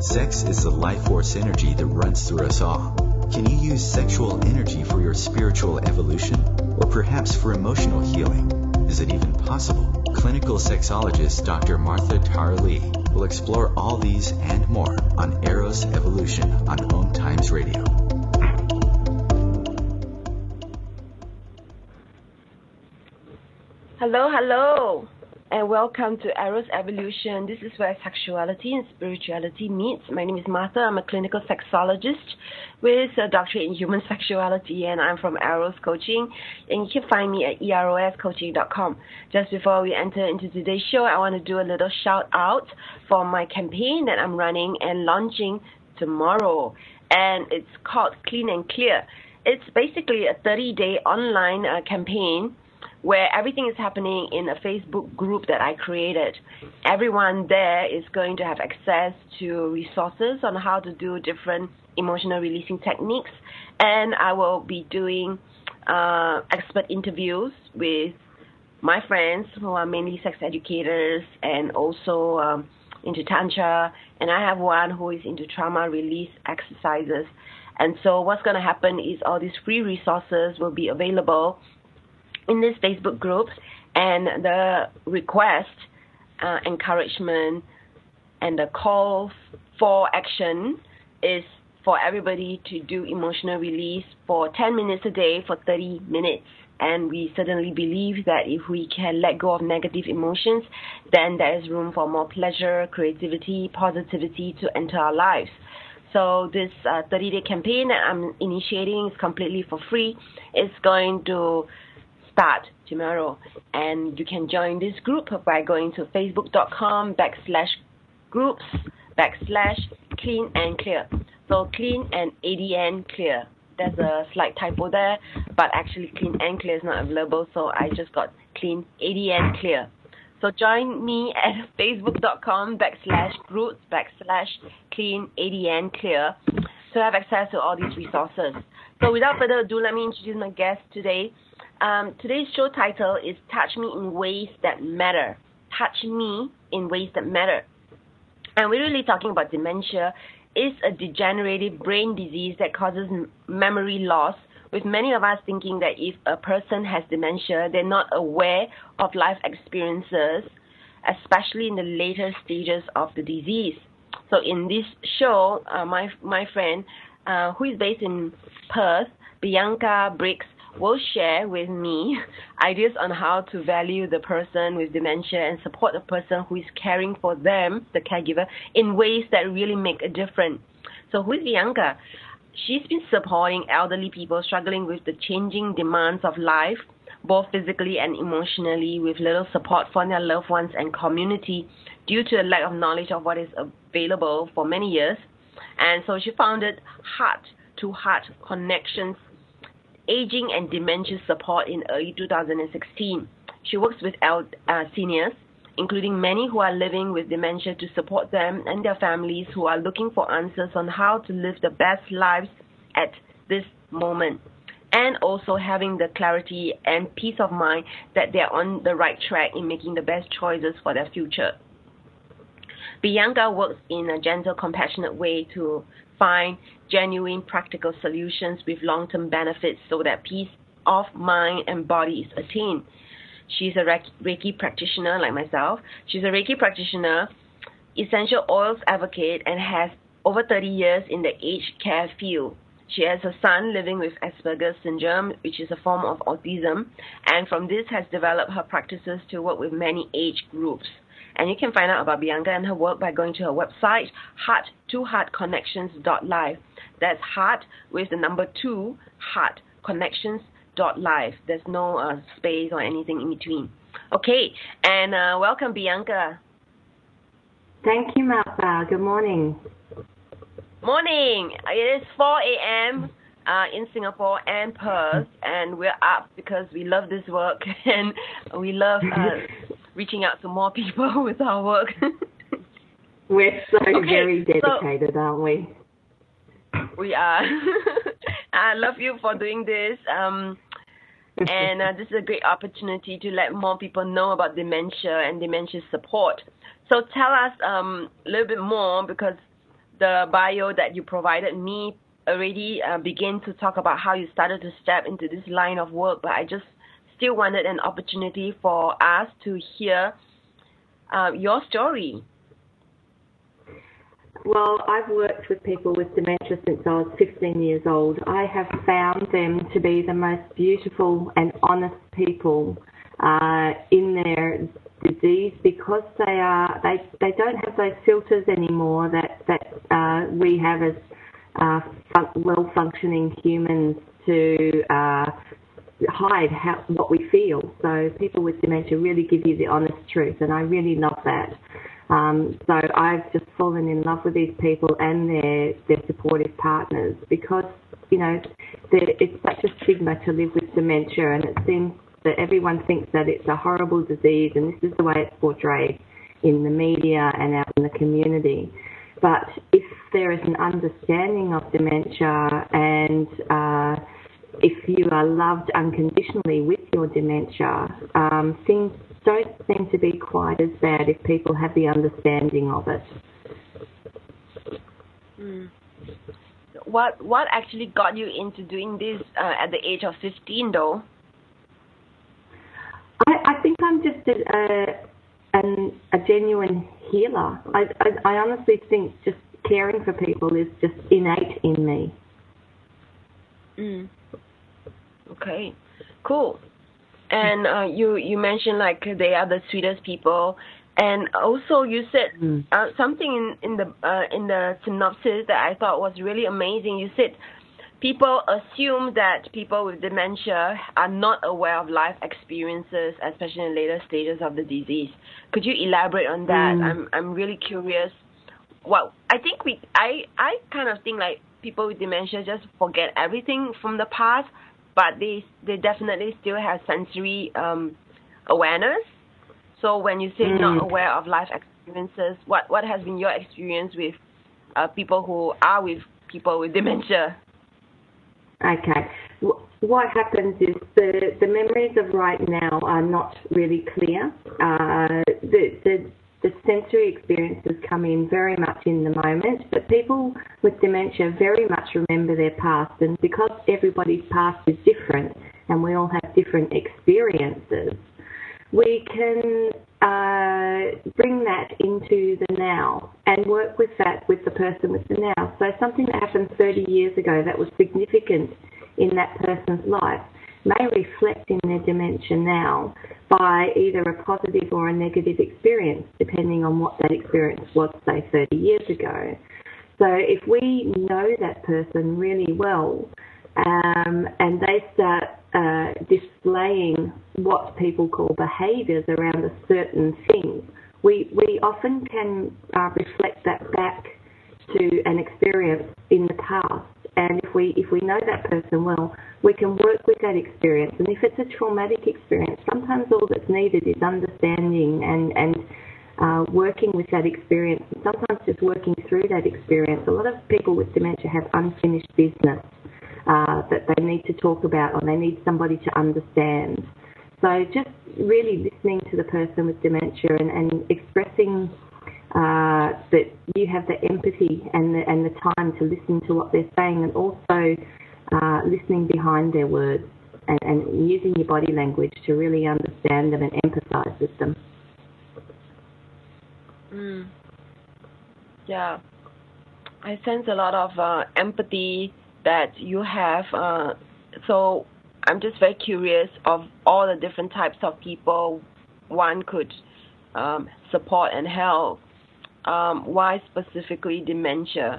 Sex is the life force energy that runs through us all. Can you use sexual energy for your spiritual evolution? Or perhaps for emotional healing? Is it even possible? Clinical sexologist Dr. Martha Tara Lee will explore all these and more on Eros Evolution on Home Times Radio. Hello, and welcome to Eros Evolution. This is where sexuality and spirituality meets. My name is Martha. I'm a clinical sexologist with a doctorate in human sexuality, and I'm from Eros Coaching. And you can find me at eroscoaching.com. Just before we enter into today's show, I want to do a little shout out for my campaign that I'm running and launching tomorrow. And it's called Clean and Clear. It's basically a 30-day online campaign where everything is happening in a Facebook group that I created. Everyone there is going to have access to resources on how to do different emotional releasing techniques, and I will be doing expert interviews with my friends who are mainly sex educators and also into Tantra, and I have one who is into trauma release exercises. And so what's going to happen is all these free resources will be available in this Facebook group, and the request, encouragement, and the call for action is for everybody to do emotional release for 10 minutes a day for 30 minutes. And we certainly believe that if we can let go of negative emotions, then there is room for more pleasure, creativity, positivity to enter our lives. So this 30-day campaign that I'm initiating is completely for free. It's going to start tomorrow, and you can join this group by going to facebook.com/groups/clean and clear. So clean and ADN clear. There's a slight typo there, but actually clean and clear is not available, so I just got clean ADN clear. So join me at facebook.com/groups/clean ADN clear to have access to all these resources. So without further ado, let me introduce my guest today. Today's show title is Touch Me in Ways That Matter. Touch Me in Ways That Matter. And we're really talking about dementia. It's a degenerative brain disease that causes memory loss, with many of us thinking that if a person has dementia, they're not aware of life experiences, especially in the later stages of the disease. So in this show, my friend, who is based in Perth, Bianca Briggs, will share with me ideas on how to value the person with dementia and support the person who is caring for them, the caregiver, in ways that really make a difference. So who is Bianca? She's been supporting elderly people struggling with the changing demands of life, both physically and emotionally, with little support from their loved ones and community due to a lack of knowledge of what is available for many years. And so she founded Heart to Heart Connections Aging and Dementia Support in early 2016. She works with seniors, including many who are living with dementia, to support them and their families who are looking for answers on how to live the best lives at this moment, and also having the clarity and peace of mind that they're on the right track in making the best choices for their future. Bianca works in a gentle, compassionate way to find genuine, practical solutions with long-term benefits so that peace of mind and body is attained. She's a Reiki practitioner like myself. She's a Reiki practitioner, essential oils advocate, and has over 30 years in the aged care field. She has a son living with Asperger's syndrome, which is a form of autism, and from this has developed her practices to work with many age groups. And you can find out about Bianca and her work by going to her website, heart2heartconnections.live. That's heart with the number 2, heartconnections.live. There's no space or anything in between. Okay, and welcome, Bianca. Thank you, Martha. Good morning. Morning. It is 4 a.m. In Singapore and Perth, and we're up because we love this work and we love reaching out to more people with our work. We're so very dedicated, aren't we? We are. I love you for doing this. And this is a great opportunity to let more people know about dementia and dementia support. So tell us a little bit more, because the bio that you provided me already begin to talk about how you started to step into this line of work, but I just still wanted an opportunity for us to hear your story. Well, I've worked with people with dementia since I was 15 years old. I have found them to be the most beautiful and honest people in their disease, because they don't have those filters anymore that we have as well-functioning humans to hide what we feel. So people with dementia really give you the honest truth, and I really love that. So I've just fallen in love with these people and their supportive partners, because, you know, it's such a stigma to live with dementia, and it seems that everyone thinks that it's a horrible disease, and this is the way it's portrayed in the media and out in the community. But if there is an understanding of dementia, and if you are loved unconditionally with your dementia, things don't seem to be quite as bad if people have the understanding of it. What actually got you into doing this at the age of 15, though? I think I'm just a genuine healer. I honestly think just caring for people is just innate in me. Okay, cool. And you mentioned like they are the sweetest people, and also you said something in the synopsis that I thought was really amazing. You said people assume that people with dementia are not aware of life experiences, especially in later stages of the disease. Could you elaborate on that? I'm really curious. Well, I kind of think like people with dementia just forget everything from the past, but they definitely still have sensory awareness. So when you say not aware of life experiences, what has been your experience with people who are with people with dementia? Okay. What happens is the memories of right now are not really clear. The sensory experiences come in very much in the moment, but people with dementia very much remember their past, and because everybody's past is different and we all have different experiences, we can bring that into the now and work with that with the person with the now. So something that happened 30 years ago that was significant in that person's life may reflect in their dementia now by either a positive or a negative experience, depending on what that experience was, say, 30 years ago. So if we know that person really well, and they start displaying what people call behaviours around a certain thing, we often can reflect that back to an experience in the past. And if we know that person well, we can work with that experience. And if it's a traumatic experience, sometimes all that's needed is understanding and working with that experience, and sometimes just working through that experience. A lot of people with dementia have unfinished business that they need to talk about, or they need somebody to understand. So just really listening to the person with dementia and expressing that you have the empathy and the time to listen to what they're saying, and also listening behind their words and using your body language to really understand them and empathise with them. Yeah, I sense a lot of empathy that you have. So I'm just very curious of all the different types of people one could support and help. Why specifically dementia?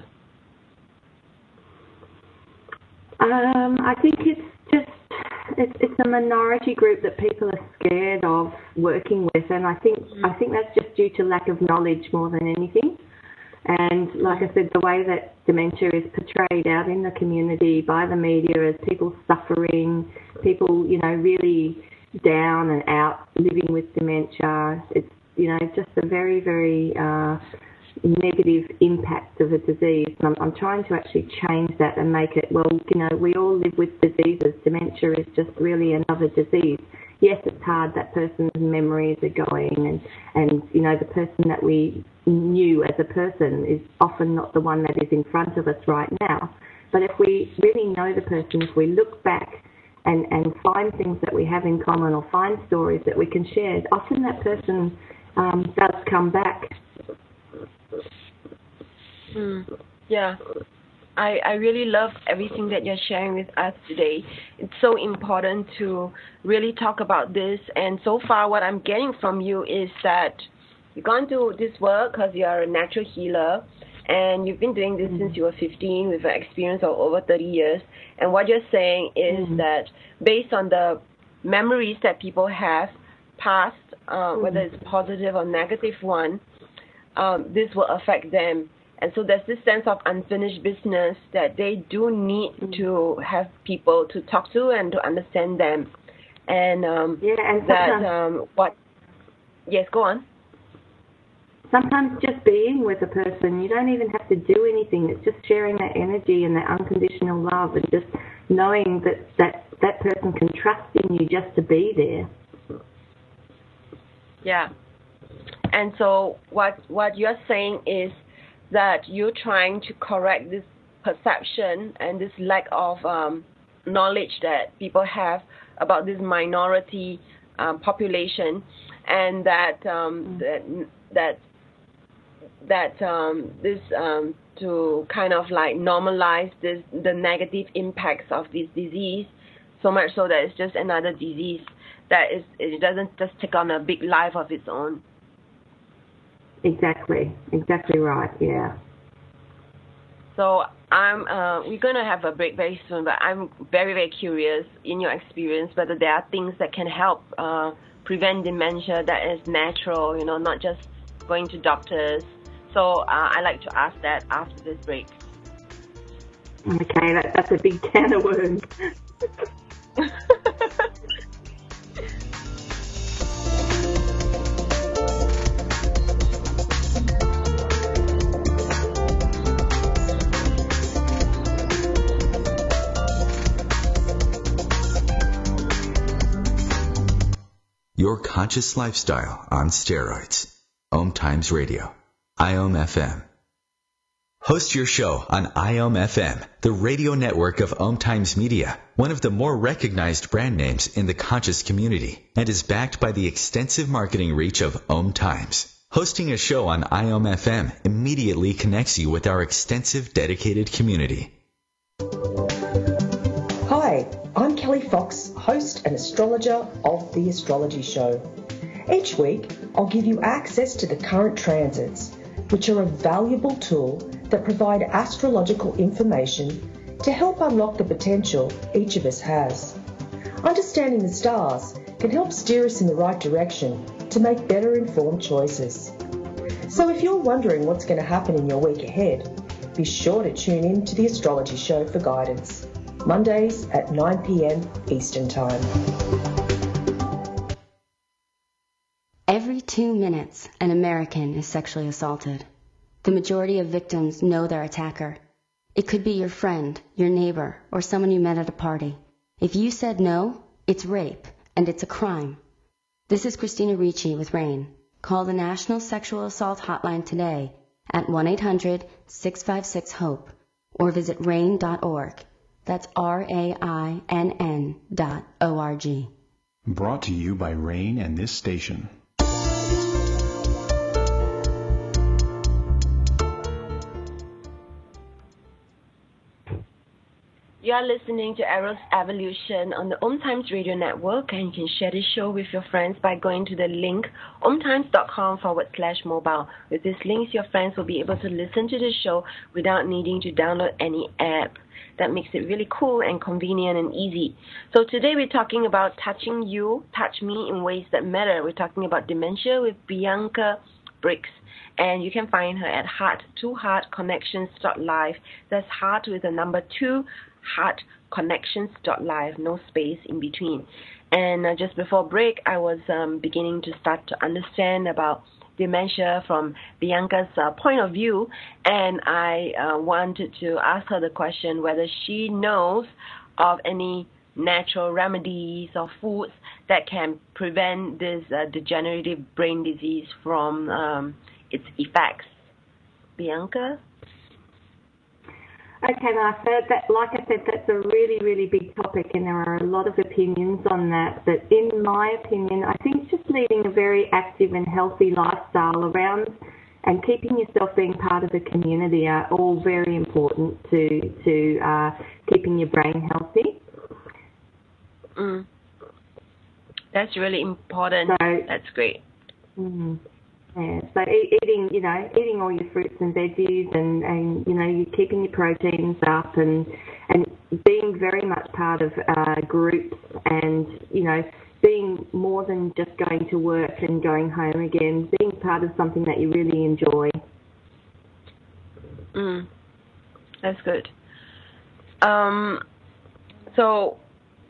I think it's a minority group that people are scared of working with, and I think that's just due to lack of knowledge more than anything. And like I said, the way that dementia is portrayed out in the community by the media as people suffering, people, really down and out living with dementia, it's, just a very, very negative impact of a disease. And I'm trying to actually change that and make it, we all live with diseases. Dementia is just really another disease. yes, it's hard. That person's memories are going, and you know, the person that we knew as a person is often not the one that is in front of us right now. But if we really know the person, if we look back and find things that we have in common or find stories that we can share, often that person does come back. Yeah. I really love everything that you're sharing with us today. It's so important to really talk about this. And so far, what I'm getting from you is that you've gone to this work because you're a natural healer, and you've been doing this since you were 15 with an experience of over 30 years. And what you're saying is that based on the memories that people have past, whether it's positive or negative one, this will affect them. And so there's this sense of unfinished business that they do need to have people to talk to and to understand them. And yes, go on. Sometimes just being with a person, you don't even have to do anything. It's just sharing that energy and that unconditional love, and just knowing that person can trust in you just to be there. Yeah. And so what you're saying is that you're trying to correct this perception and this lack of knowledge that people have about this minority population, and that to kind of like normalize the negative impacts of this disease, so much so that it's just another disease it doesn't just take on a big life of its own. Exactly right, yeah. So we're going to have a break very soon, but I'm very, very curious in your experience whether there are things that can help prevent dementia that is natural, not just going to doctors. So I like to ask that after this break. Okay, that's a big can of worms. Your conscious lifestyle on steroids. Om Times Radio. IOM FM. Host your show on IOM FM, the radio network of Om Times Media, one of the more recognized brand names in the conscious community, and is backed by the extensive marketing reach of Om Times. Hosting a show on IOM FM immediately connects you with our extensive dedicated community. Hi, I'm Kelly Fox, host and astrologer of The Astrology Show. Each week, I'll give you access to the current transits, which are a valuable tool that provide astrological information to help unlock the potential each of us has. Understanding the stars can help steer us in the right direction to make better informed choices. So if you're wondering what's going to happen in your week ahead, be sure to tune in to The Astrology Show for guidance. Mondays at 9 p.m. Eastern Time. Every 2 minutes, an American is sexually assaulted. The majority of victims know their attacker. It could be your friend, your neighbor, or someone you met at a party. If you said no, it's rape, and it's a crime. This is Christina Ricci with RAIN. Call the National Sexual Assault Hotline today at 1-800-656-HOPE or visit RAIN.org. That's RAINN.org. Brought to you by RAIN and this station. You are listening to Eros Evolution on the Om Times Radio Network, and you can share this show with your friends by going to the link omtimes.com/mobile. With this link, your friends will be able to listen to the show without needing to download any app. That makes it really cool and convenient and easy. So today we're talking about touching you, touch me in ways that matter. We're talking about dementia with Bianca Briggs. And you can find her at heart2heartconnections.live. That's heart with the number 2, heartconnections.live, no space in between. And just before break, I was beginning to start to understand about dementia from Bianca's point of view, and I wanted to ask her the question whether she knows of any natural remedies or foods that can prevent this degenerative brain disease from its effects. Bianca? Okay, Martha, like I said, that's a really, really big topic, and there are a lot of opinions on that. But in my opinion, I think just leading a very active and healthy lifestyle around and keeping yourself being part of the community are all very important to keeping your brain healthy. That's really important. So, that's great. Yeah, so eating all your fruits and veggies, and you're keeping your proteins up, and being very much part of groups, and being more than just going to work and going home again, being part of something that you really enjoy. That's good. So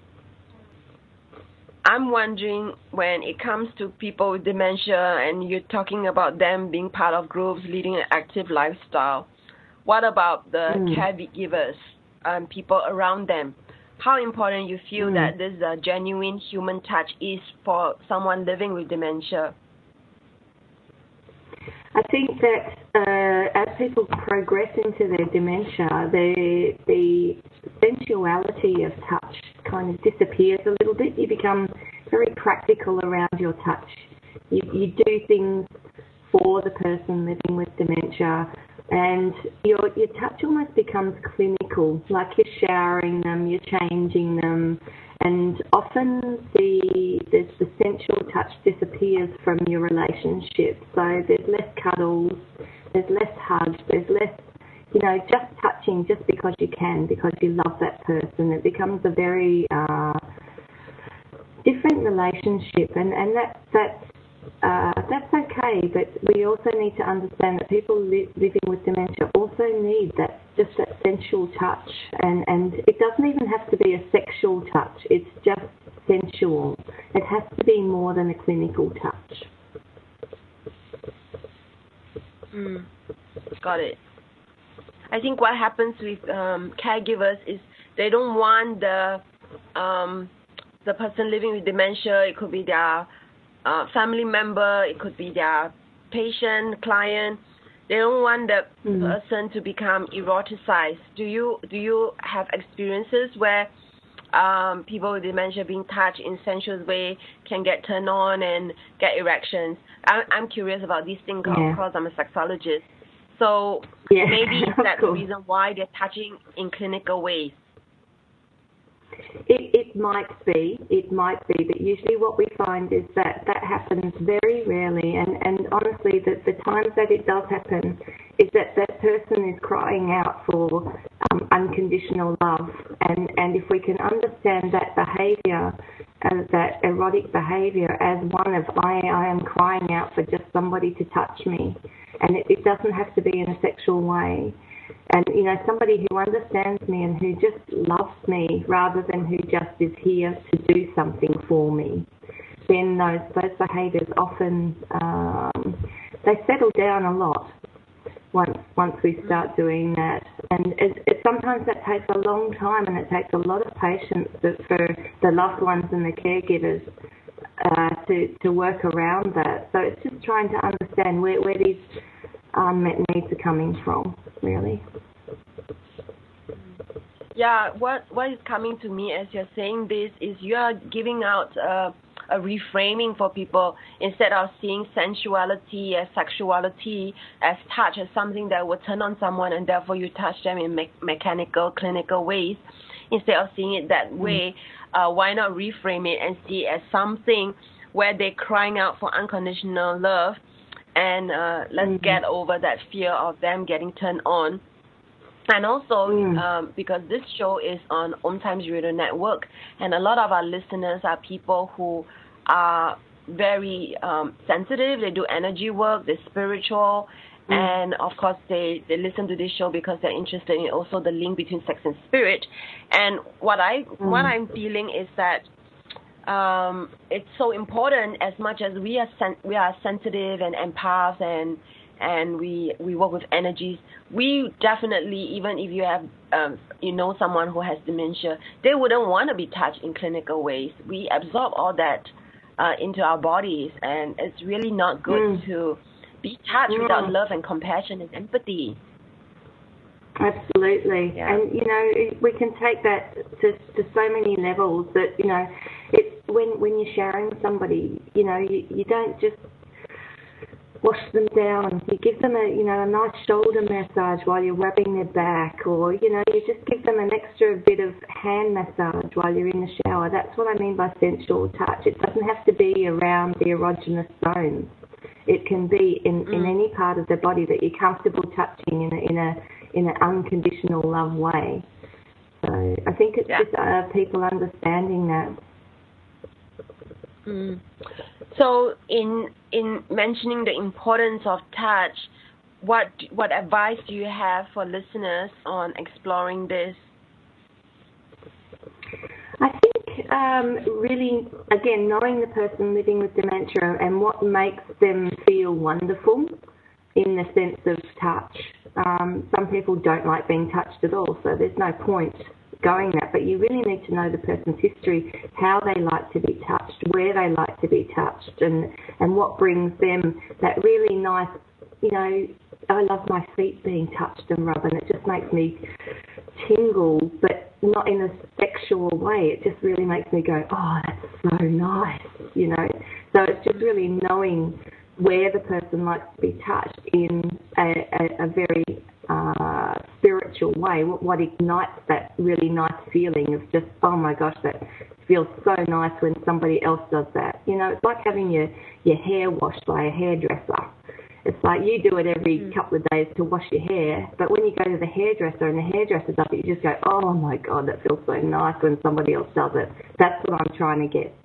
I'm wondering, when it comes to people with dementia and you're talking about them being part of groups, leading an active lifestyle, what about the caregivers and people around them? How important you feel that this genuine human touch is for someone living with dementia? I think that as people progress into their dementia, the sensuality of touch kind of disappears a little bit. You become very practical around your touch. You do things for the person living with dementia, and your touch almost becomes clinical, like you're showering them, you're changing them, and often the sensual touch disappears from your relationship. So there's less cuddles, there's less hugs, there's less, just touching just because you can, because you love that person. It becomes a very different relationship, and that's okay. But we also need to understand that people living with dementia also need that sensual touch, and it doesn't even have to be a sexual touch. It's just sensual. It has to be more than a clinical touch. Got it. I think what happens with caregivers is they don't want the person living with dementia. It could be their family member. It could be their patient, client. They don't want the person to become eroticized. Do you have experiences where people with dementia being touched in sensual way can get turned on and get erections? I'm curious about these things because I'm a sexologist. So maybe is that the reason why they're touching in clinical ways? It might be, but usually what we find is that happens very rarely, and honestly, the times that it does happen is that person is crying out for unconditional love, and if we can understand that behaviour, that erotic behaviour, as one of I am crying out for just somebody to touch me, and it doesn't have to be in a sexual way. And, somebody who understands me and who just loves me rather than who just is here to do something for me, then those behaviours often, they settle down a lot once we start doing that. And sometimes that takes a long time, and it takes a lot of patience for the loved ones and the caregivers to work around that. So it's just trying to understand where these unmet needs are coming from, really. Yeah, what is coming to me as you're saying this is you are giving out a reframing for people. Instead of seeing sensuality as sexuality, as touch as something that would turn on someone and therefore you touch them in mechanical, clinical ways, instead of seeing it that way, why not reframe it and see it as something where they're crying out for unconditional love, and let's get over that fear of them getting turned on. And also, because this show is on Om Times Radio Network, and a lot of our listeners are people who are very sensitive. They do energy work, they're spiritual, and of course they listen to this show because they're interested in also the link between sex and spirit. And what I'm feeling is that it's so important, as much as we are sensitive and empaths, and and we work with energies. We definitely, even if you have someone who has dementia, they wouldn't want to be touched in clinical ways. We absorb all that into our bodies, and it's really not good to be touched without love and compassion and empathy. Absolutely. Yeah. And, we can take that to so many levels that, it's when you're sharing with somebody, you don't just wash them down. You give them a nice shoulder massage while you're rubbing their back, or, you just give them an extra bit of hand massage while you're in the shower. That's what I mean by sensual touch. It doesn't have to be around the erogenous zones. It can be in any part of the body that you're comfortable touching in an unconditional love way. So I think it's just people understanding that. So in mentioning the importance of touch, what advice do you have for listeners on exploring this? I think really, again, knowing the person living with dementia and what makes them feel wonderful in the sense of touch. Some people don't like being touched at all, so there's no point going that. But you really need to know the person's history, how they like to be touched, where they like to be touched, and what brings them that really nice, I love my feet being touched and rubbed, and it just makes me tingle, but not in a sexual way. It just really makes me go, oh, that's so nice, So it's just really knowing where the person likes to be touched in a very spiritual way, what ignites that really nice feeling of just, oh my gosh, that feels so nice when somebody else does that. It's like having your hair washed by a hairdresser. It's like you do it every couple of days to wash your hair, but when you go to the hairdresser and the hairdresser does it, you just go, oh my God, that feels so nice when somebody else does it. That's what I'm trying to get.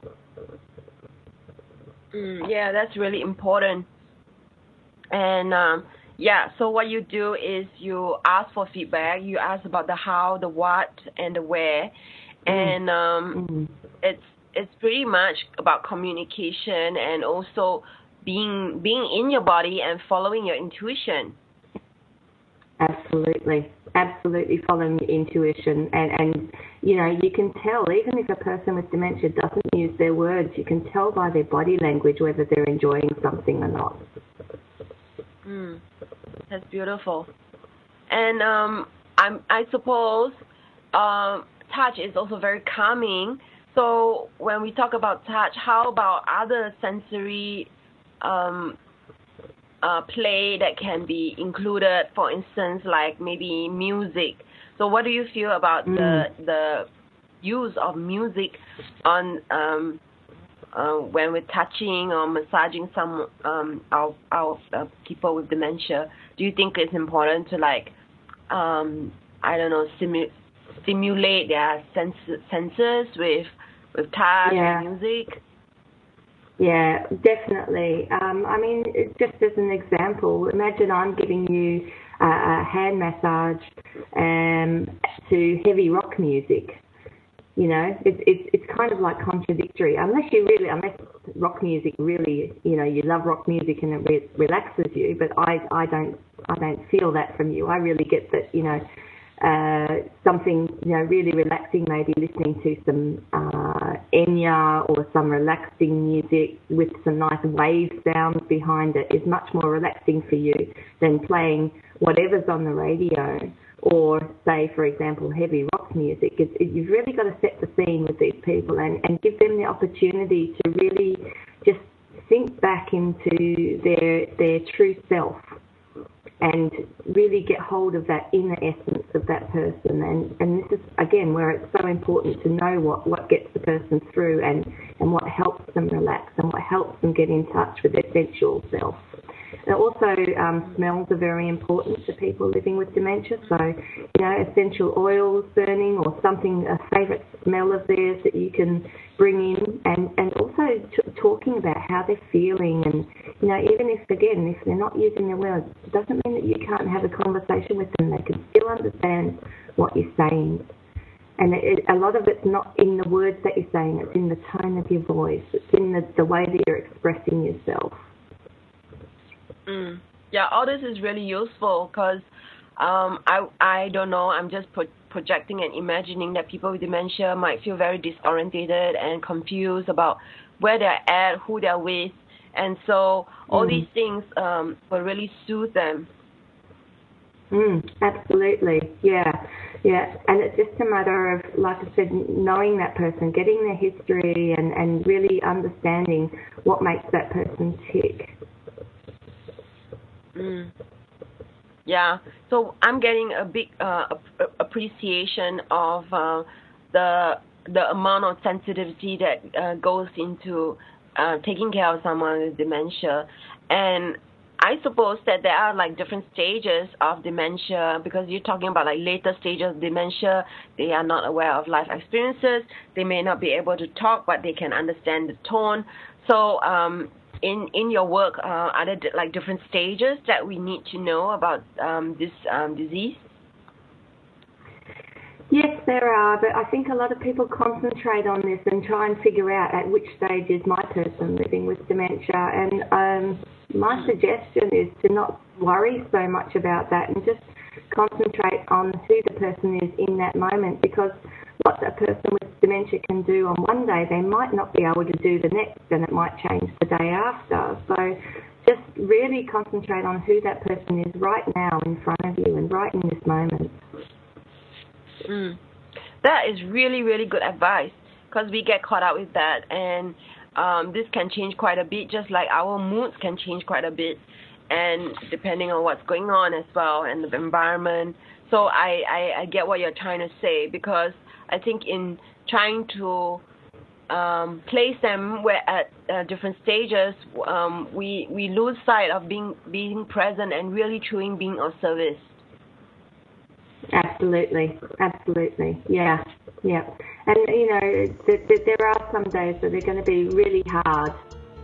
Yeah, that's really important. And so what you do is you ask for feedback. You ask about the how, the what, and the where, and it's pretty much about communication and also being in your body and following your intuition. Absolutely following your intuition, and you can tell, even if a person with dementia doesn't use their words, you can tell by their body language whether they're enjoying something or not. That's beautiful. And I suppose touch is also very calming. So when we talk about touch, how about other sensory play that can be included, for instance, like maybe music? So what do you feel about the use of music on when we're touching or massaging some our people with dementia? Do you think it's important to stimulate their senses with touch and music? Yeah, definitely. Just as an example, imagine I'm giving you a hand massage to heavy rock music. It's kind of like contradictory. Unless rock music really, you love rock music and it relaxes you. But I don't feel that from you. I really get that, something really relaxing, maybe listening to some Enya or some relaxing music with some nice wave sounds behind it is much more relaxing for you than playing whatever's on the radio or, say, for example, heavy rock music. You've really got to set the scene with these people and give them the opportunity to really just sink back into their true self and really get hold of that inner essence of that person. And this is, again, where it's so important to know what gets the person through and what helps them relax and what helps them get in touch with their sensual self. And also, smells are very important to people living with dementia. So, essential oils burning or something, a favourite smell of theirs that you can bring in, and also talking about how they're feeling. And, even if they're not using their words, it doesn't mean that you can't have a conversation with them. They can still understand what you're saying. And a lot of it's not in the words that you're saying, it's in the tone of your voice. It's in the way that you're expressing yourself. Yeah, all this is really useful because I don't know. I'm just projecting and imagining that people with dementia might feel very disorientated and confused about where they're at, who they're with, and so all these things will really soothe them. Absolutely, yeah. And it's just a matter of, like I said, knowing that person, getting their history, and really understanding what makes that person tick. Yeah, so I'm getting a big appreciation of the amount of sensitivity that goes into taking care of someone with dementia. And I suppose that there are like different stages of dementia, because you're talking about like later stages of dementia. They are not aware of life experiences. They may not be able to talk, but they can understand the tone. So in your work, are there like different stages that we need to know about this disease? Yes, there are, but I think a lot of people concentrate on this and try and figure out at which stage is my person living with dementia. And my suggestion is to not worry so much about that and just concentrate on who the person is in that moment, because what a person with dementia can do on one day, they might not be able to do the next, and it might change the day after. So just really concentrate on who that person is right now in front of you and right in this moment. That is really, really good advice, because we get caught up with that, and this can change quite a bit, just like our moods can change quite a bit, and depending on what's going on as well and the environment. So I get what you're trying to say, because I think in trying to place them at different stages, we lose sight of being present and really truly being of service. Absolutely, yeah. And, you know, there are some days that they're going to be really hard.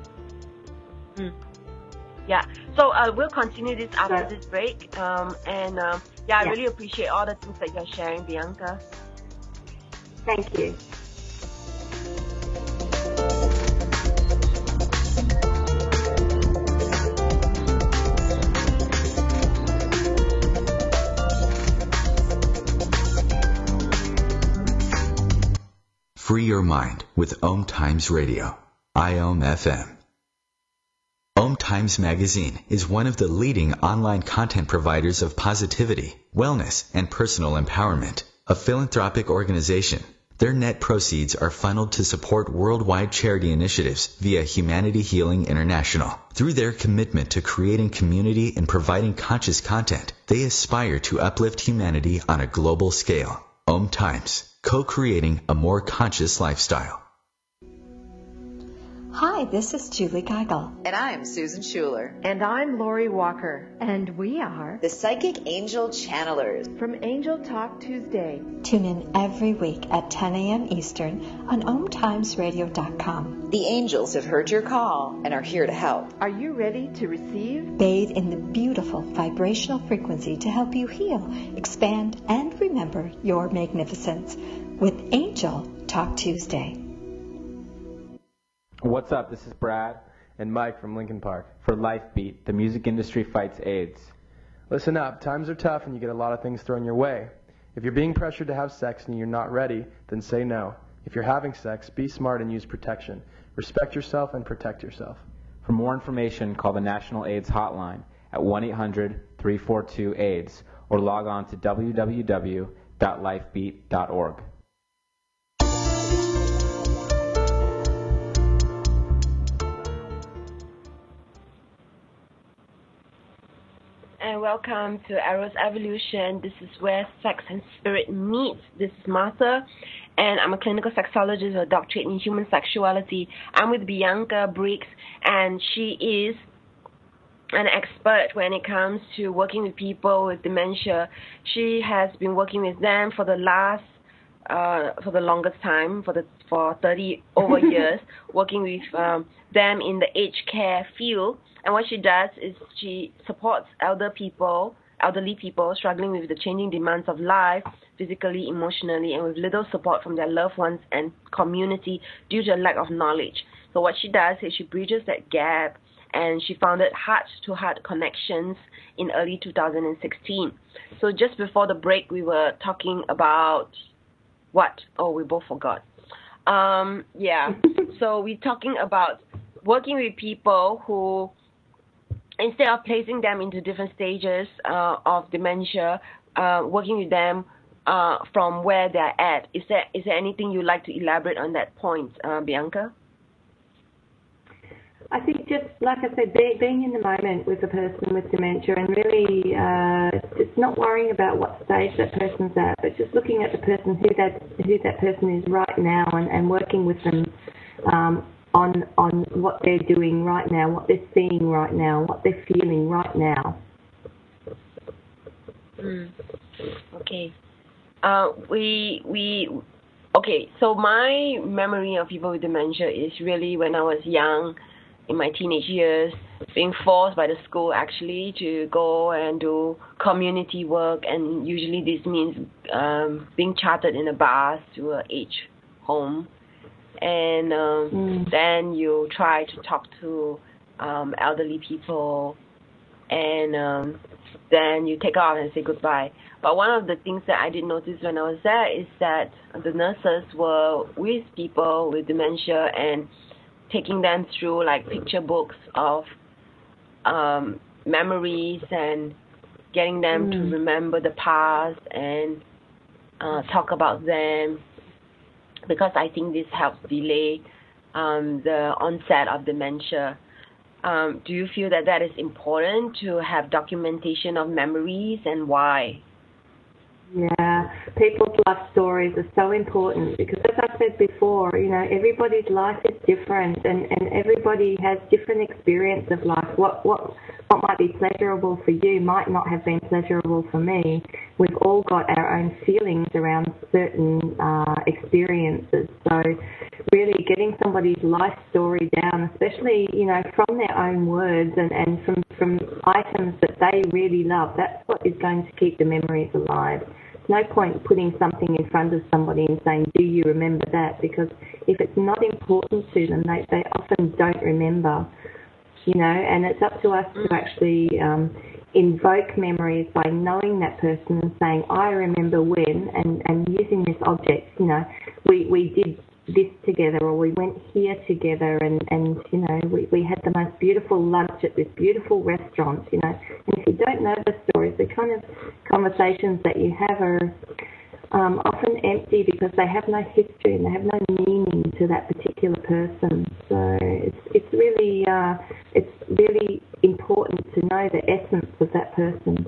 Yeah, so we'll continue this after this break. I really appreciate all the things that you're sharing, Bianca. Thank you. Free your mind with Om Times Radio, IOM FM. Om Times Magazine is one of the leading online content providers of positivity, wellness, and personal empowerment, a philanthropic organization. Their net proceeds are funneled to support worldwide charity initiatives via Humanity Healing International. Through their commitment to creating community and providing conscious content, they aspire to uplift humanity on a global scale. Om Times, co-creating a more conscious lifestyle. Hi, this is Julie Geigel. And I'm Susan Schuler. And I'm Lori Walker. And we are the Psychic Angel Channelers from Angel Talk Tuesday. Tune in every week at 10 a.m. Eastern on OmTimesRadio.com. The angels have heard your call and are here to help. Are you ready to receive? Bathe in the beautiful vibrational frequency to help you heal, expand, and remember your magnificence with Angel Talk Tuesday. What's up? This is Brad and Mike from Lincoln Park for LifeBeat, the music industry fights AIDS. Listen up, times are tough and you get a lot of things thrown your way. If you're being pressured to have sex and you're not ready, then say no. If you're having sex, be smart and use protection. Respect yourself and protect yourself. For more information, call the National AIDS Hotline at 1-800-342-AIDS or log on to www.lifebeat.org. And welcome to Eros Evolution. This is where sex and spirit meet. This is Martha, and I'm a clinical sexologist with a doctorate in human sexuality. I'm with Bianca Briggs, and she is an expert when it comes to working with people with dementia. She has been working with them for the longest time, for 30 over years, working with them in the aged care field. And what she does is she supports elderly people struggling with the changing demands of life, physically, emotionally, and with little support from their loved ones and community due to a lack of knowledge. So what she does is she bridges that gap and she founded Heart to Heart Connections in early 2016. So just before the break, we were talking about what? Oh, we both forgot. So we're talking about working with people who, instead of placing them into different stages of dementia, working with them from where they're at. Is there anything you'd like to elaborate on that point, Bianca? I think just, like I said, being in the moment with a person with dementia and really just not worrying about what stage that person's at, but just looking at the person, who that person is right now, and working with them on what they're doing right now, what they're seeing right now, what they're feeling right now. Okay. Okay, so my memory of people with dementia is really when I was young, in my teenage years, being forced by the school actually to go and do community work, and usually this means being chartered in a bus to an age home, and then you try to talk to elderly people, and then you take off and say goodbye. But one of the things that I did notice when I was there is that the nurses were with people with dementia and taking them through like picture books of memories and getting them to remember the past and talk about them, because I think this helps delay the onset of dementia. Do you feel that is important to have documentation of memories, and why? Yeah, people's life stories are so important because, as I said before, everybody's life is different, and everybody has different experience of life. What might be pleasurable for you might not have been pleasurable for me. We've all got our own feelings around certain experiences. So really getting somebody's life story down, especially, from their own words and from items that they really love, that's what is going to keep the memories alive. No point putting something in front of somebody and saying, do you remember that? Because if it's not important to them, they often don't remember, and it's up to us to actually invoke memories by knowing that person and saying, I remember when, and using this object, we did this together, or we went here together, and we had the most beautiful lunch at this beautiful restaurant, and if you don't know the stories, the kind of conversations that you have are often empty because they have no history and they have no meaning to that particular person. So it's really important to know the essence of that person.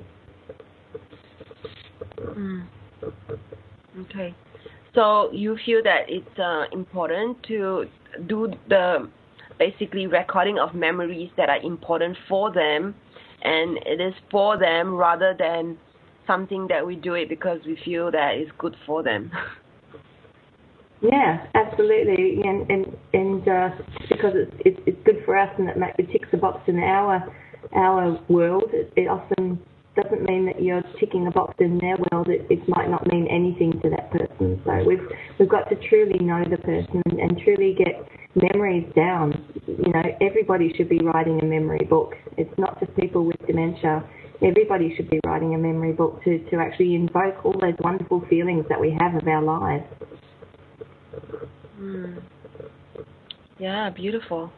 Okay. So you feel that it's important to do the basically recording of memories that are important for them, and it is for them rather than something that we do it because we feel that it's good for them. Yeah, absolutely, and because it's good for us and it ticks a box in our world. It often doesn't mean that you're ticking a box in their world. It might not mean anything to that person. So we've got to truly know the person and truly get memories down. Everybody should be writing a memory book. It's not just people with dementia. Everybody should be writing a memory book to actually invoke all those wonderful feelings that we have of our lives. Yeah, beautiful.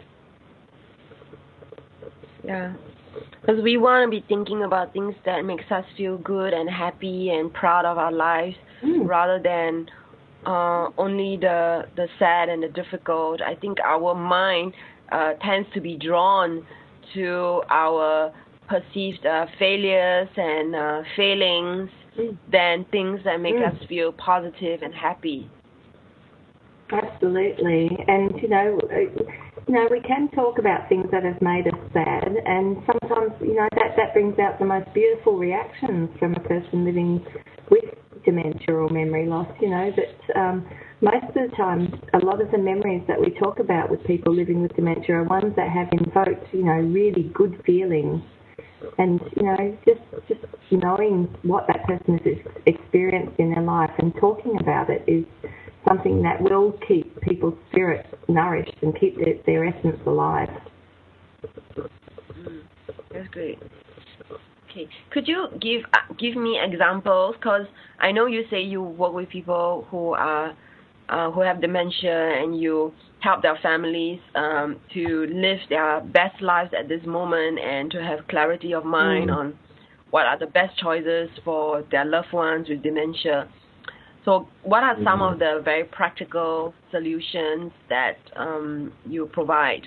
Yeah. Because we want to be thinking about things that makes us feel good and happy and proud of our lives, rather than only the sad and the difficult. I think our mind tends to be drawn to our perceived failures and failings than things that make us feel positive and happy. Absolutely. And, we can talk about things that have made us sad, and sometimes, that brings out the most beautiful reactions from a person living with dementia or memory loss, that most of the time, a lot of the memories that we talk about with people living with dementia are ones that have invoked, really good feelings. And, just knowing what that person has experienced in their life and talking about it is something that will keep people's spirits nourished and keep their essence alive. That's great. Okay, could you give me examples? Because I know you say you work with people who have dementia, and you help their families to live their best lives at this moment, and to have clarity of mind on what are the best choices for their loved ones with dementia. So what are some of the very practical solutions that you provide?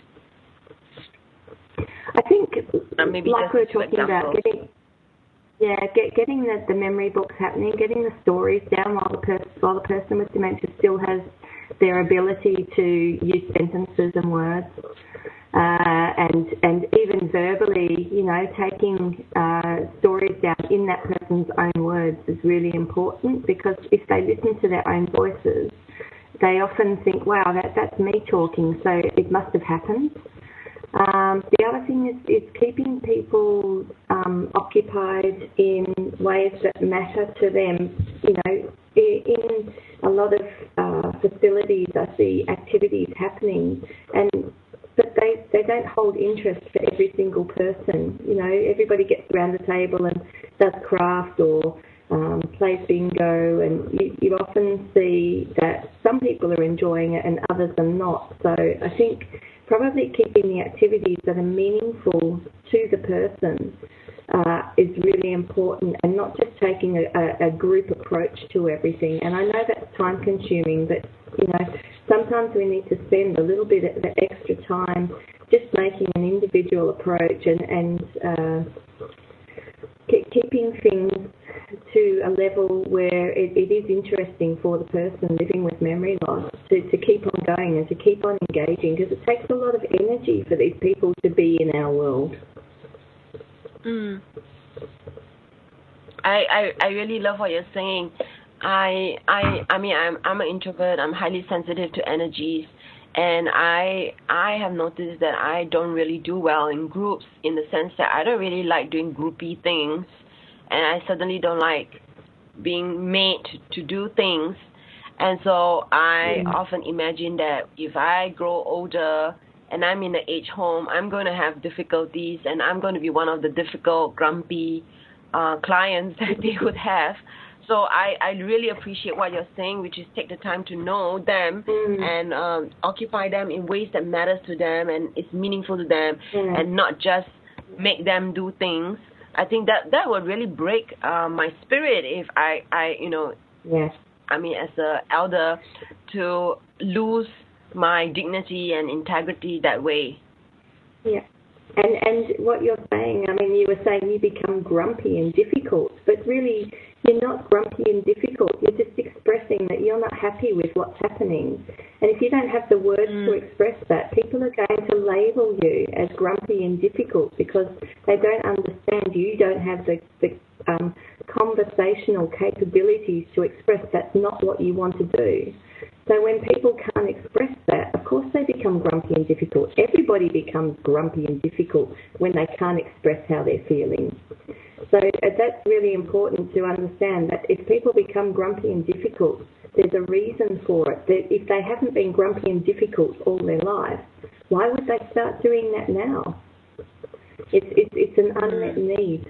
I think, maybe like we were talking about, getting the memory books happening, getting the stories down while the person with dementia still has their ability to use sentences and words, and even verbally, taking stories down in that person's own words is really important, because if they listen to their own voices, they often think, wow, that's me talking, so it must have happened. The other thing is keeping people occupied in ways that matter to them. In a lot of facilities, I see activities happening, but they don't hold interest for every single person. Everybody gets around the table and does craft or plays bingo, and you often see that some people are enjoying it and others are not. So I think probably keeping the activities that are meaningful to the person is really important, and not just taking a group approach to everything. And I know that's time consuming, but sometimes we need to spend a little bit of extra time just making an individual approach and keeping things to a level where it is interesting for the person living with memory loss to keep on going and to keep on engaging, because it takes a lot of energy for these people to be in our world. I really love what you're saying. I mean, I'm an introvert. I'm highly sensitive to energies, and I have noticed that I don't really do well in groups, in the sense that I don't really like doing groupy things, and I certainly don't like being made to do things. And so I often imagine that if I grow older and I'm in an age home, I'm going to have difficulties, and I'm going to be one of the difficult, grumpy clients that they would have. So I really appreciate what you're saying, which is take the time to know them and occupy them in ways that matters to them and is meaningful to them, and not just make them do things. I think that would really break my spirit if I mean, as an elder, to lose my dignity and integrity that way. Yeah. And what you're saying, I mean, you were saying you become grumpy and difficult, but really you're not grumpy and difficult. You're just expressing that you're not happy with what's happening. And if you don't have the words to express that, people are going to label you as grumpy and difficult because they don't understand you don't have the conversational capabilities to express that's not what you want to do. So when people can't express that, of course they become grumpy and difficult. Everybody becomes grumpy and difficult when they can't express how they're feeling. So that's really important to understand, that if people become grumpy and difficult, there's a reason for it. That if they haven't been grumpy and difficult all their life, why would they start doing that now? It's an unmet need.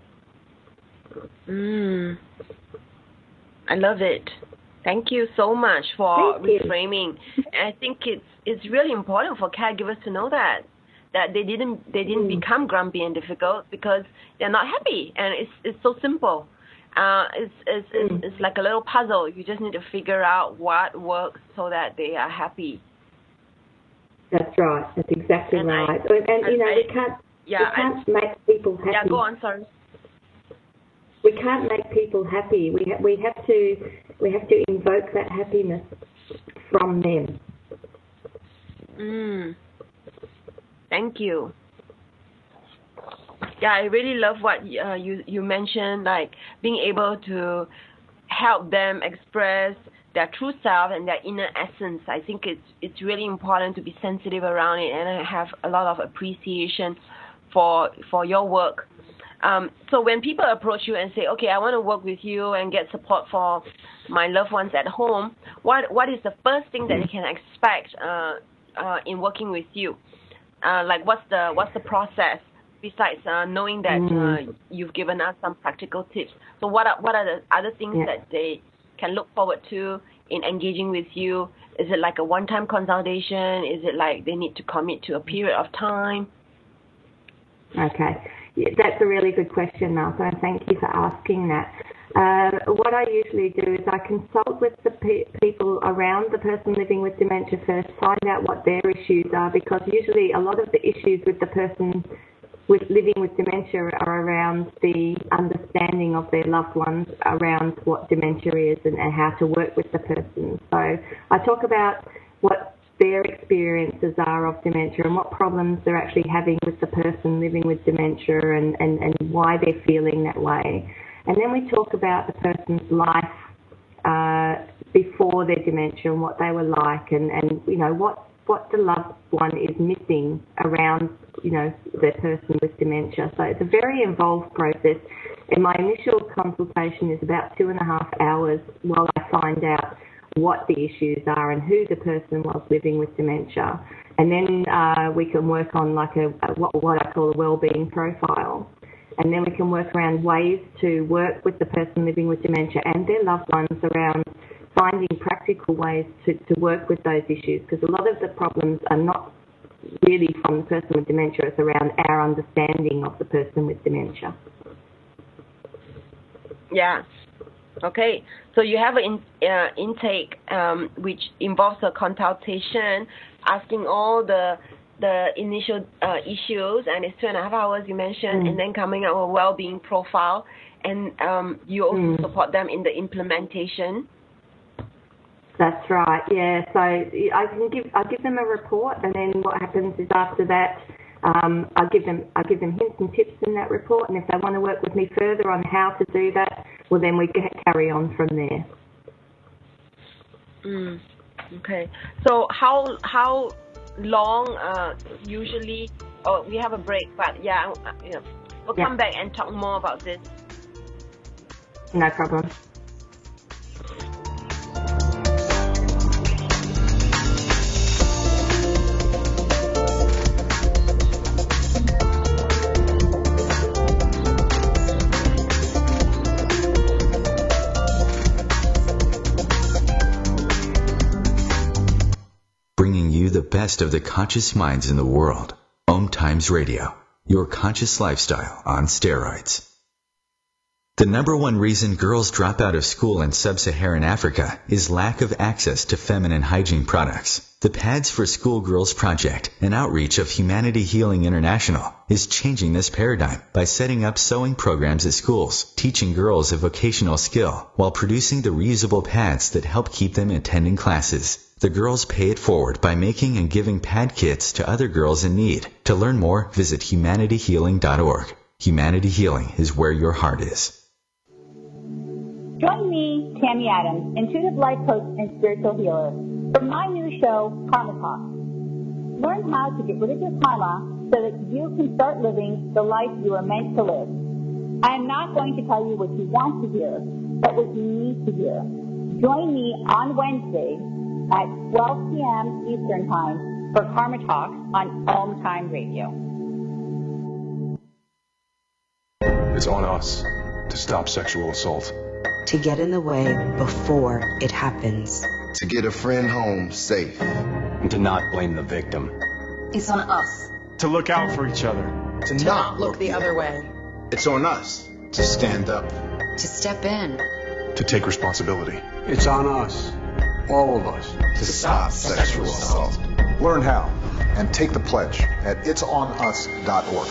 I love it. Thank you so much for reframing. And I think it's really important for caregivers to know that they didn't become grumpy and difficult because they're not happy, and it's so simple. It's like a little puzzle. You just need to figure out what works so that they are happy. That's right. That's exactly right. We can't make people happy. Yeah, go on. Sorry. We can't make people happy. We have to invoke that happiness from them. Thank you. Yeah, I really love what you mentioned, like being able to help them express their true self and their inner essence. I think it's really important to be sensitive around it, and I have a lot of appreciation for your work. So when people approach you and say, okay, I want to work with you and get support for my loved ones at home, what is the first thing that they can expect in working with you? like what's the process besides knowing that you've given us some practical tips? So what are the other things that they can look forward to in engaging with you? Is it like a one-time consultation? Is it like they need to commit to a period of time? Okay. Yeah, that's a really good question, Martha, and thank you for asking that. What I usually do is I consult with the people around the person living with dementia first, find out what their issues are, because usually a lot of the issues with the person living with dementia are around the understanding of their loved ones around what dementia is and how to work with the person. So I talk about what their experiences are of dementia and what problems they're actually having with the person living with dementia and why they're feeling that way. And then we talk about the person's life before their dementia and what they were like and you know, what the loved one is missing around, you know, the person with dementia. So it's a very involved process. And my initial consultation is about 2.5 hours while I find out what the issues are and who the person was living with dementia. And then we can work on like what I call a wellbeing profile. And then we can work around ways to work with the person living with dementia and their loved ones around finding practical ways to work with those issues, because a lot of the problems are not really from the person with dementia, it's around our understanding of the person with dementia. Yeah. Okay. So you have an intake which involves a consultation, asking all the initial issues, and it's 2.5 hours you mentioned, and then coming up with a well-being profile, and you also support them in the implementation. That's right, yeah. So I give them a report, and then what happens is after that, I give them hints and tips in that report, and if they want to work with me further on how to do that, well then we carry on from there. Okay. So how long usually? Oh, we have a break, but yeah, we'll come back and talk more about this. No problem. The best of the conscious minds in the world. Om Times Radio, your conscious lifestyle on steroids. The number one reason girls drop out of school in sub-Saharan Africa is lack of access to feminine hygiene products. The Pads for Schoolgirls Project, an outreach of Humanity Healing International, is changing this paradigm by setting up sewing programs at schools, teaching girls a vocational skill, while producing the reusable pads that help keep them attending classes. The girls pay it forward by making and giving pad kits to other girls in need. To learn more, visit humanityhealing.org. Humanity Healing is where your heart is. Join me, Tammy Adams, intuitive life coach and spiritual healer, for my new show, Karma Talk. Learn how to get rid of your karma so that you can start living the life you are meant to live. I am not going to tell you what you want to hear, but what you need to hear. Join me on Wednesday at 12 p.m. Eastern Time for Karma Talk on Om Time Radio. It's on us to stop sexual assault. To get in the way before it happens. To get a friend home safe. And to not blame the victim. It's on us. To look out for each other. To not look the other way. It's on us to stand up. To step in. To take responsibility. It's on us. All of us. To stop sexual assault. Learn how and take the pledge at itsonus.org.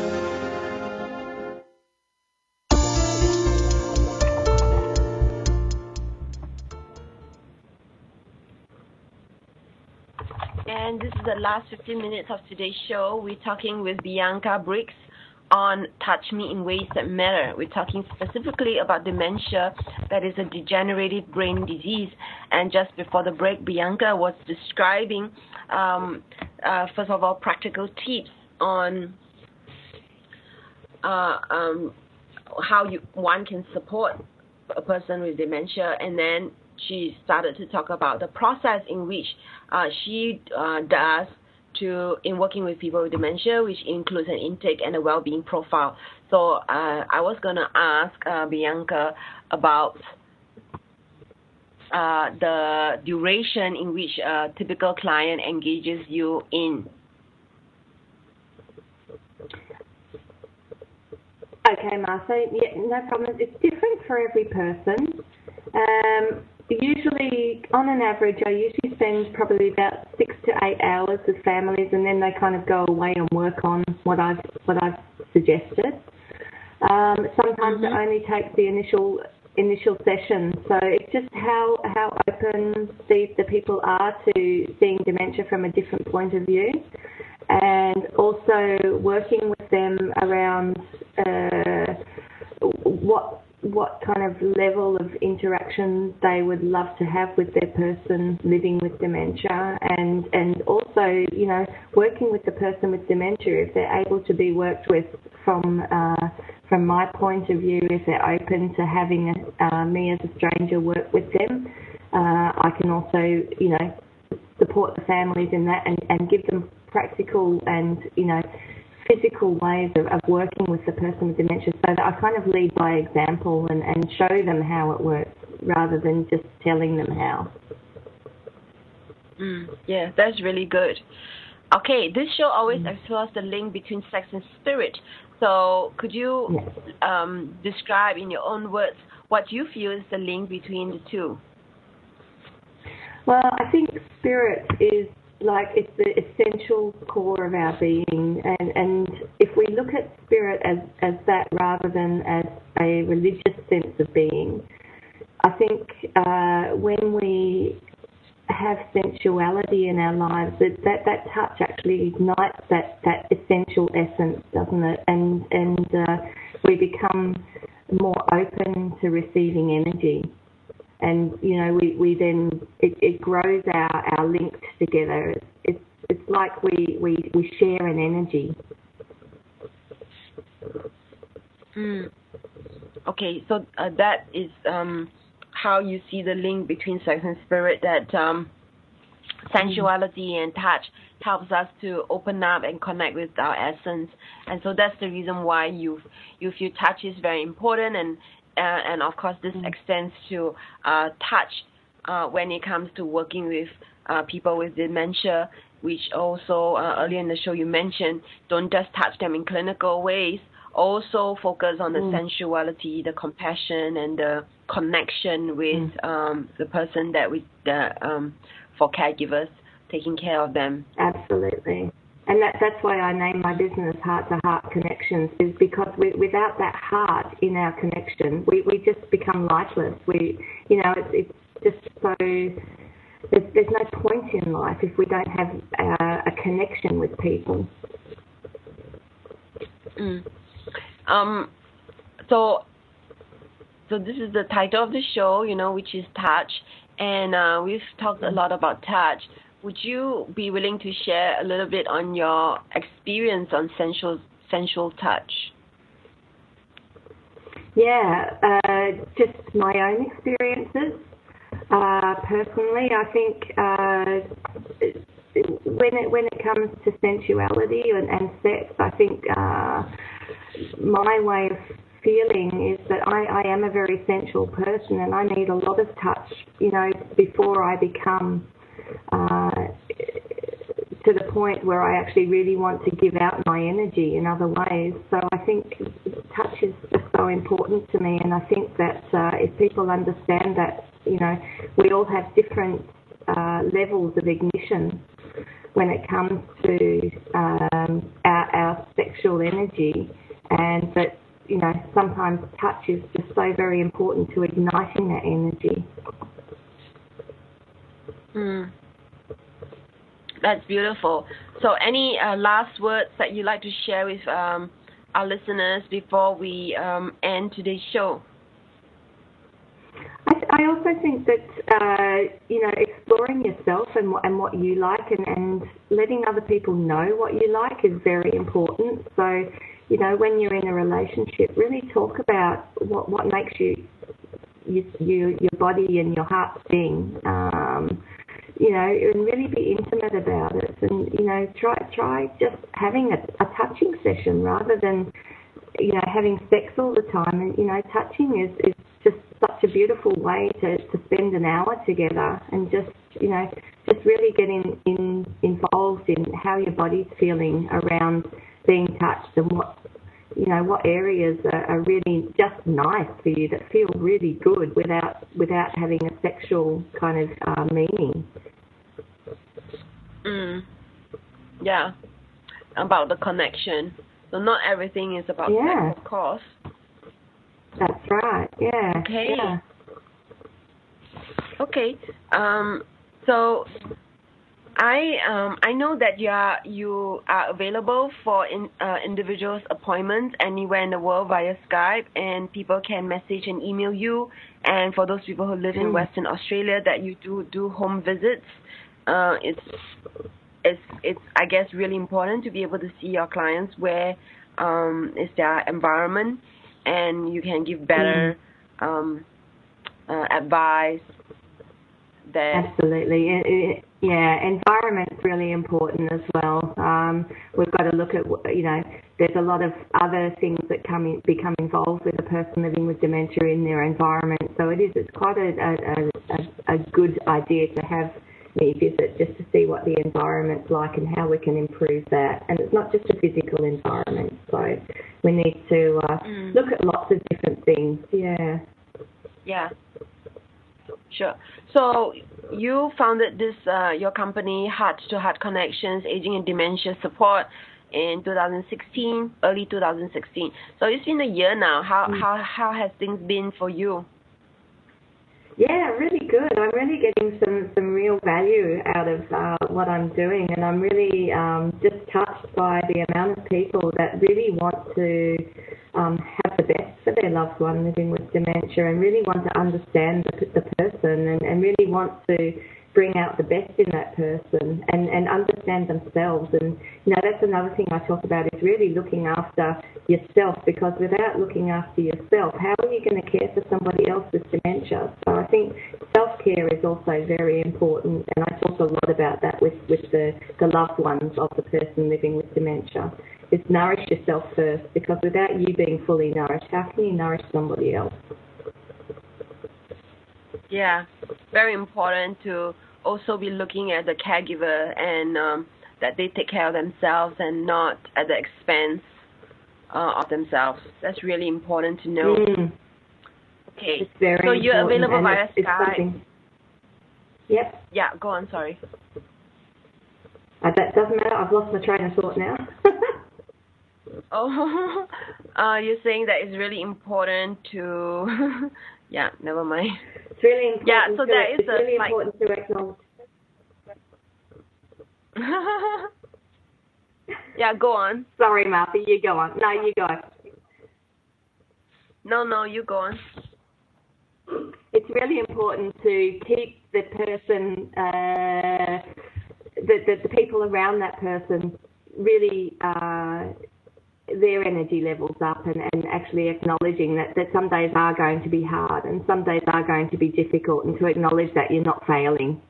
And this is the last 15 minutes of today's show. We're talking with Bianca Briggs on Touch Me in Ways That Matter. We're talking specifically about dementia, that is a degenerative brain disease. And just before the break, Bianca was describing, first of all, practical tips on how one can support a person with dementia, and then she started to talk about the process in which she does in working with people with dementia, which includes an intake and a well-being profile. So I was going to ask Bianca about the duration in which a typical client engages you in. Okay, Martha, yeah, no problem. It's different for every person. Usually, on an average, I usually spend probably about 6 to 8 hours with families, and then they kind of go away and work on what I've suggested. Sometimes it only takes the initial session, so it's just how open the people are to seeing dementia from a different point of view, and also working with them around what kind of level of interaction they would love to have with their person living with dementia, and also, you know, working with the person with dementia, if they're able to be worked with from my point of view, if they're open to having me as a stranger work with them, I can also, you know, support the families in that and give them practical and, you know, physical ways of working with the person with dementia, so that I kind of lead by example and show them how it works rather than just telling them how. Yeah, that's really good. Okay, this show always explores the link between sex and spirit. So could you describe in your own words what you feel is the link between the two? Well, I think spirit is like it's the essential core of our being, and if we look at spirit as that rather than as a religious sense of being, I think when we have sensuality in our lives, that touch actually ignites that essential essence, doesn't it? And we become more open to receiving energy. And, you know, we then, it grows our links together. It's like we share an energy. Okay, so that is how you see the link between sex and spirit, that sensuality and touch helps us to open up and connect with our essence. And so that's the reason why you feel touch is very important, and of course this extends to touch when it comes to working with people with dementia, which also earlier in the show you mentioned, don't just touch them in clinical ways, also focus on the sensuality, the compassion, and the connection with the person that for caregivers taking care of them. Absolutely. And that's why I named my business Heart to Heart Connections, is because without that heart in our connection, we just become lifeless. It's just so, there's no point in life if we don't have a connection with people. So this is the title of the show, you know, which is Touch, and we've talked a lot about touch. Would you be willing to share a little bit on your experience on sensual touch? Yeah, just my own experiences. Personally, I think when it comes to sensuality and sex, I think my way of feeling is that I am a very sensual person, and I need a lot of touch, you know, before I become to the point where I actually really want to give out my energy in other ways. So I think touch is just so important to me, and I think that if people understand that, you know, we all have different levels of ignition when it comes to our sexual energy, and that, you know, sometimes touch is just so very important to igniting that energy. That's beautiful. So any last words that you'd like to share with our listeners before we end today's show? I also think that, you know, exploring yourself and what you like and letting other people know what you like is very important. So, you know, when you're in a relationship, really talk about what makes your body and your heart sing. and really be intimate about it, and try just having a touching session rather than having sex all the time. And touching is just such a beautiful way to spend an hour together, and just really getting involved in how your body's feeling around being touched, and what areas are really just nice for you, that feel really good without having a sexual kind of meaning. Yeah, about the connection. So not everything is about sex, of course. That's right. Yeah. Okay. Yeah. Okay. So I know that you are available for individuals appointments anywhere in the world via Skype, and people can message and email you. And for those people who live in Western Australia, that you do home visits. It's I guess really important to be able to see your clients where is their environment, and you can give better advice there. Absolutely. Environment's really important as well. We've got to look at, there's a lot of other things that become involved with a person living with dementia in their environment. So it's quite a good idea to have me visit just to see what the environment's like and how we can improve that. And it's not just a physical environment, so we need to look at lots of different things. Yeah. Sure. So you founded this your company, Heart to Heart Connections, Aging and Dementia Support, in 2016, early 2016. So it's been a year now. How has things been for you? Yeah, really good. I'm really getting some real value out of what I'm doing, and I'm really just touched by the amount of people that really want to have the best for their loved one living with dementia, and really want to understand the person, and really want to bring out the best in that person, and understand themselves. And that's another thing I talk about, is really looking after yourself, because without looking after yourself, how are you going to care for somebody else with dementia? So I think self-care is also very important, and I talk a lot about that with the loved ones of the person living with dementia. Is nourish yourself first, because without you being fully nourished, how can you nourish somebody else? Yeah, very important to also be looking at the caregiver, and that they take care of themselves and not at the expense of themselves. That's really important to know. Okay, it's very so you're important, available via Skype. Yep. Yeah, go on, sorry. That doesn't matter, I've lost my train of thought now. You're saying that it's really important to... Yeah, never mind. It's really important. Yeah, so there is really important to acknowledge. Yeah, go on. Sorry, Martha, you go on. No, you go. No, you go on. It's really important to keep the person, the people around that person, really their energy levels up, and actually acknowledging that some days are going to be hard and some days are going to be difficult, and to acknowledge that you're not failing.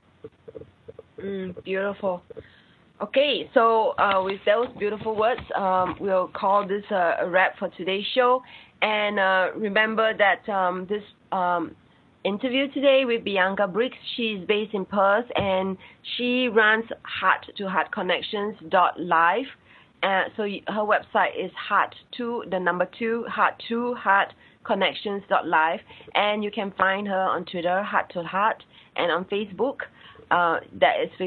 Beautiful. Okay, so with those beautiful words, we'll call this a wrap for today's show. And remember that this interview today with Bianca Briggs, she's based in Perth, and she runs Heart to Heart Connections.live. So her website is Heart2Heart Connections.live, and you can find her on Twitter, Heart to Heart, and on Facebook. That is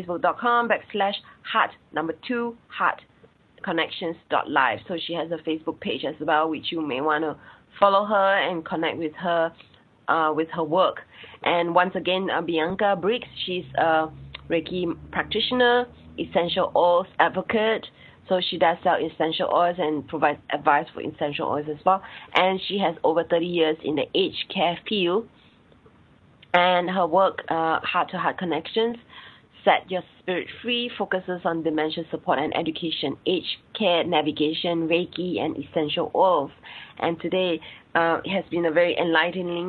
facebook.com/Heart2Heart Connections.live. So she has a Facebook page as well, which you may want to follow her and connect with her work. And once again, Bianca Briggs, she's a Reiki practitioner, essential oils advocate. So she does sell essential oils and provides advice for essential oils as well. And she has over 30 years in the aged care field. And her work, Heart to Heart Connections, Set Your Spirit Free, focuses on dementia support and education, aged care, navigation, Reiki, and essential oils. And today it has been a very enlightening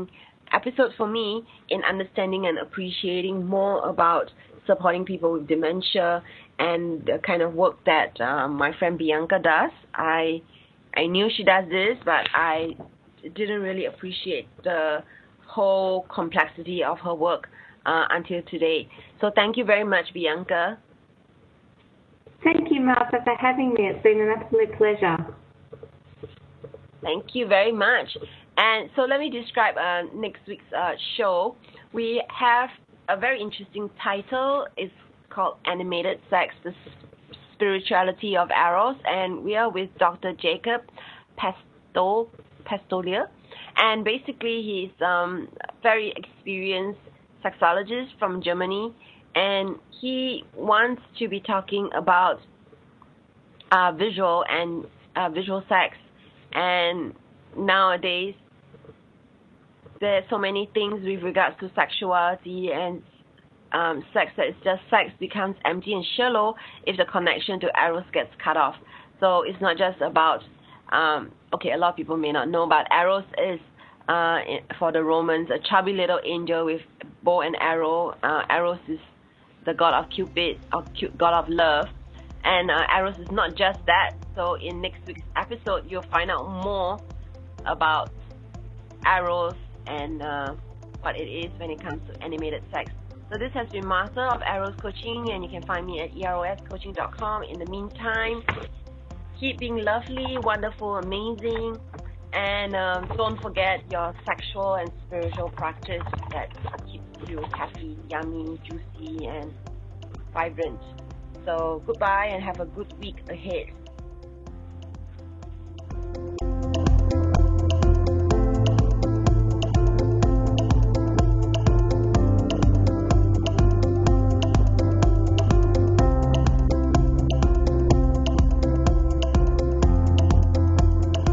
episode for me in understanding and appreciating more about supporting people with dementia and the kind of work that my friend Bianca does. I knew she does this, but I didn't really appreciate the whole complexity of her work until today. So thank you very much, Bianca. Thank you, Martha, for having me. It's been an absolute pleasure. Thank you very much. And so let me describe next week's show. We have a very interesting title. It's called Animated Sex, the Spirituality of Eros. And we are with Dr. Jacob Pastolier. And basically, he's a very experienced sexologist from Germany. And he wants to be talking about visual sex. And nowadays, there's so many things with regards to sexuality and sex that it's just sex becomes empty and shallow if the connection to Eros gets cut off. So it's not just about, a lot of people may not know, but Eros is, for the Romans, a chubby little angel with bow and arrow. Eros is the god of Cupid, god of love. And Eros is not just that. So in next week's episode, you'll find out more about Eros and what it is when it comes to animated sex. So this has been Martha of Eros Coaching, and you can find me at eroscoaching.com. In the meantime, keep being lovely, wonderful, amazing, and don't forget your sexual and spiritual practice that keeps you happy, yummy, juicy, and vibrant. So goodbye and have a good week ahead.